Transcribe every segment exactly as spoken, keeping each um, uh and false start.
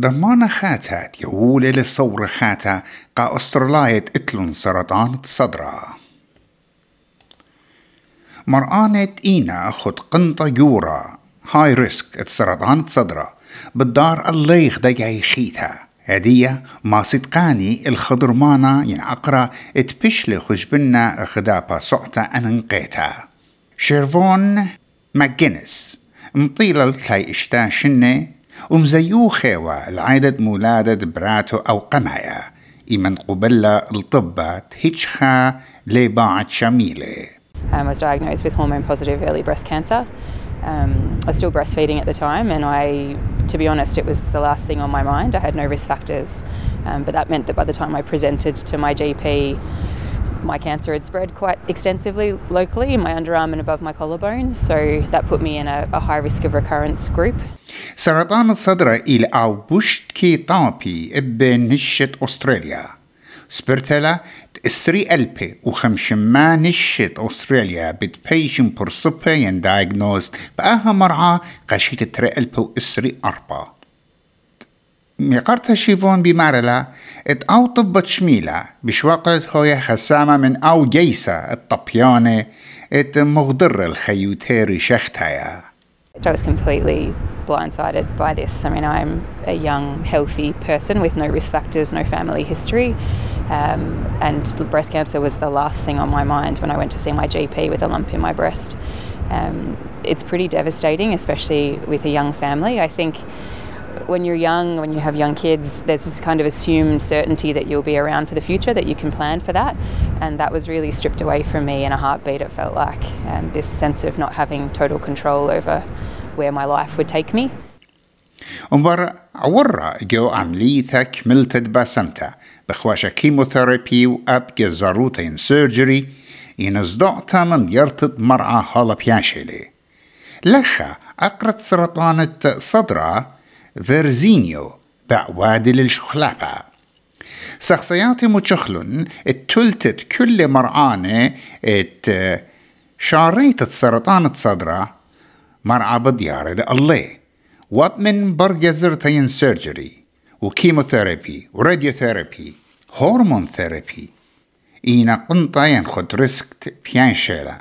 ضمانة خاتات يقول للصور خاتا قا أسترلاية اتلون سرطان صدرا مرآنة إينا خد قنطة يورا هاي ريسك سرطان صدرا بالدار الليخ دقاي خيتها هدية ما صدقاني الخضر مانا ينعقرا اتبشل خجبنا خدابا سعتا أننقيتها شيرفون ماكينيس مطيلة تلاي اشتا شنة ومزيو خيوة العدد مولادة براتو أو قمايا إيمن قبلة الطبات هيتشخا لباعت شميلة. Um, I was diagnosed with hormone-positive early breast cancer. Um, I was still breastfeeding at the time, and I, to be honest, it was the last thing on my mind. I had no risk factors, um, but that meant that by the time I presented to my G P, my cancer had spread quite extensively locally in my underarm and above my collarbone, so that put me in a, a high risk of recurrence group. سرطان الصدر إلى أو بوشت كي طابي ابن نشة أستراليا سبرتلا تأسري ألبي وخمشما نشة أستراليا بتبيشن برصبة ين دايجنوزد بأها مرعى قشيت تري ألبي وإسري أربا ميقارتها شيفون بمارلا ات أو طبت شميلة بشوقت هوية خسامة من أو جيسة الطبيانة ات مغضر الخيوتيري شختايا. I was completely blindsided by this. I mean, I'm a young, healthy person with no risk factors, no family history, um, and breast cancer was the last thing on my mind when I went to see my G P with a lump in my breast. Um, it's pretty devastating, especially with a young family. I think when you're young, when you have young kids, there's this kind of assumed certainty that you'll be around for the future, that you can plan for that, and that was really stripped away from me in a heartbeat, it felt like, and this sense of not having total control over where my life would take me. ومبر عورة جو عمليتها كملت بسمتها بخواشة كيموثيرابي وأبقى زاروتين سيرجري ينزدعتها من يرتد مرعى حالة بياشيلي لخا أقرت سرطانة صدرها فيرزينيو بعوادل الشخلابة شخصياتي متشخلن اتولتت كل مرعانة ات شاريت سرطانة صدرها مرعى بديارة لله ومن برجزرتين سيرجري وكيموثيرابي وراديوثيرابي هرمون ثيرابي إينا قنطة ينخد ريسك بيانشيلا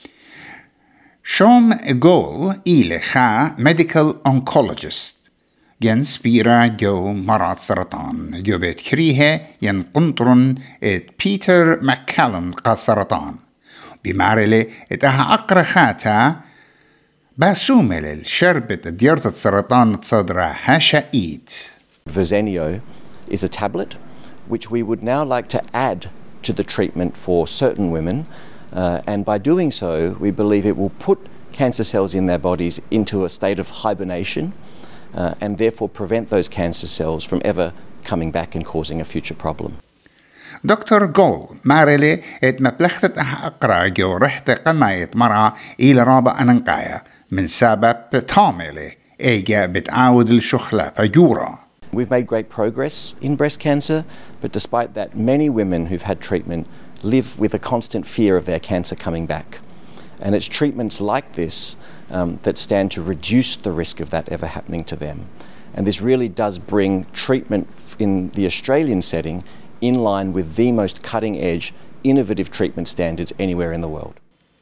شوم جول إيلي خا ميديكال أونكولوجيست ين سبيرا جو مرض سرطان جو بيت كريها ين قنطرن ات بيتر ماكالن قا سرطان بمارلي اتها أقرى خاتا باسومل الشربت ديارة سرطان صدرها هاشا إيد. Verzenio is a tablet which we would now like to add to the treatment for certain women, uh, and by doing so we believe it will put cancer cells in their bodies into a state of hibernation uh, and therefore prevent those cancer cells from ever coming back and causing a future problem. دكتور جول مارلي ات مبلغت اها اقرا جو رحت قمايت مرأة الى رابع اننقايا من سبب تاملي ايجا بتعاود الشخلة فجورا. We've made great progress in breast cancer, but despite that, many women who've had treatment live with a constant fear of their cancer coming back. And it's treatments like this um, that stand to reduce the risk of that ever happening to them. And this really does bring treatment in the Australian setting in line with the most cutting-edge, innovative treatment standards anywhere in the world.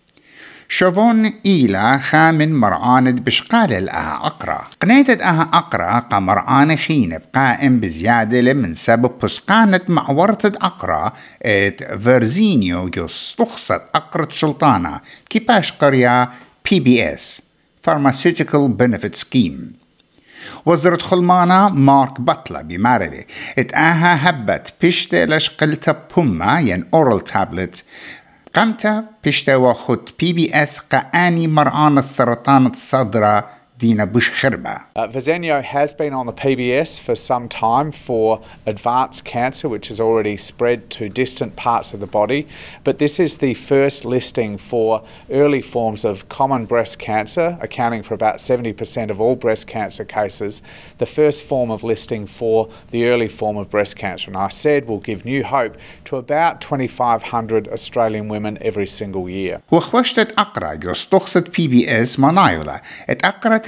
شوفون إيلا خامن مرعاند بشقال الأها أقرأ قنيتد أها أقرأ قمرعان خينب قائم بزيادة من سبب بسقانة معورتد أقرأ ات فيرزينيو يستخصد أقرأ شلطانة كيباش قرية بي بي إس Pharmaceutical Benefit Scheme. وزرت خلمانا مارك باتلا بمارلي ات أها هبت بشتة لشقلتا بوما ين أورال تابلت قمت بشتا واخد بي بي اس قاني مرآن السرطان الصدرة دينا بوش خربة. Uh, Verzenio has been on the P B S for some time for advanced cancer, which has already spread to distant parts of the body. But this is the first listing for early forms of common breast cancer, accounting for about seventy percent of all breast cancer cases. The first form of listing for the early form of breast cancer. And I said will give new hope to about twenty-five hundred Australian women every single year. وخوشتت أقرأ يستخصد بي بي اس منايولا ات أقرأت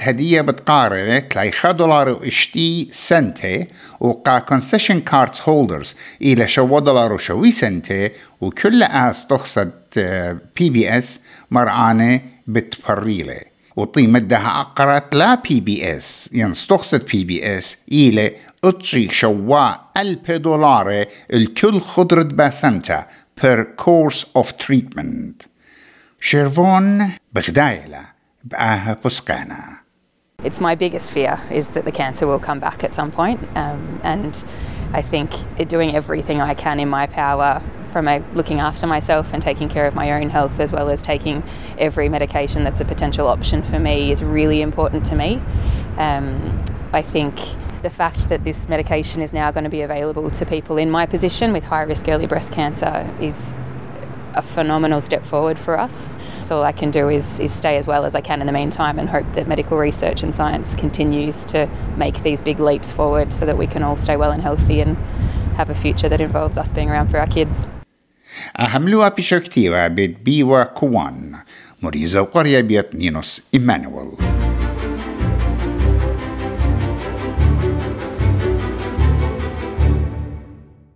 هدية بتقارنة ثلاثة دولار واشتي سنتي وقا concession cards holders إلى شو دولار وشوي سنتي وكل آس تخصد بي بي اس مرعانة بتفريلة وطيمة دها أقرت لا بي بي اس ينستخصد بي بي اس إلى اتشي شوا ألف دولار الكل خضرة باسمتا per course of treatment. شيرفون بغدايلة بآها بسقانا. It's my biggest fear is that the cancer will come back at some point, um, and I think doing everything I can in my power from a, looking after myself and taking care of my own health as well as taking every medication that's a potential option for me is really important to me. Um, I think the fact that this medication is now going to be available to people in my position with high-risk early breast cancer is a phenomenal step forward for us. So all I can do is, is stay as well as I can in the meantime and hope that medical research and science continues to make these big leaps forward so that we can all stay well and healthy and have a future that involves us being around for our kids. أهملوها بشكتيرة بيت بيوا كوان مريزة وقرية بيت نينوس إيمانويل.